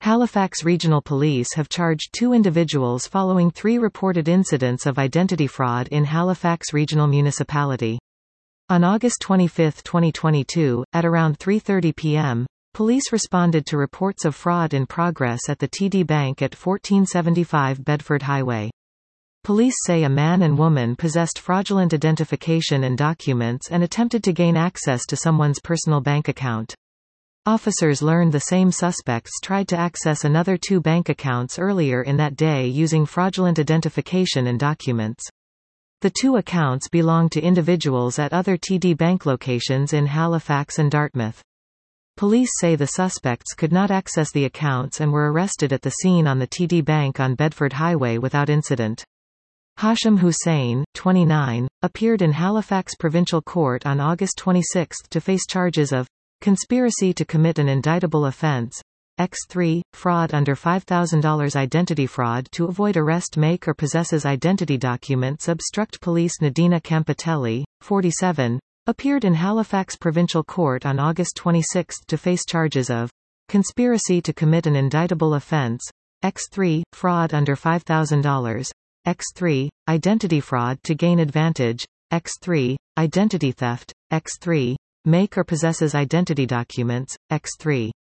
Halifax Regional Police have charged 2 individuals following 3 reported incidents of identity fraud in Halifax Regional Municipality. On August 25, 2022, at around 3:30 p.m., police responded to reports of fraud in progress at the TD Bank at 1475 Bedford Highway. Police say a man and woman possessed fraudulent identification and documents and attempted to gain access to someone's personal bank account. Officers learned the same suspects tried to access another 2 bank accounts earlier in that day using fraudulent identification and documents. The 2 accounts belonged to individuals at other TD Bank locations in Halifax and Dartmouth. Police say the suspects could not access the accounts and were arrested at the scene on the TD Bank on Bedford Highway without incident. Hashim Hussain, 29, appeared in Halifax Provincial Court on August 26 to face charges of conspiracy to commit an indictable offence, X3, fraud under $5,000 identity fraud to avoid arrest, make or possesses identity documents, obstruct police. Nadina Campitelli, 47, appeared in Halifax Provincial Court on August 26 to face charges of conspiracy to commit an indictable offence, X3, fraud under $5,000, X3, identity fraud to gain advantage, X3, identity theft, X3, make or possesses identity documents, X3.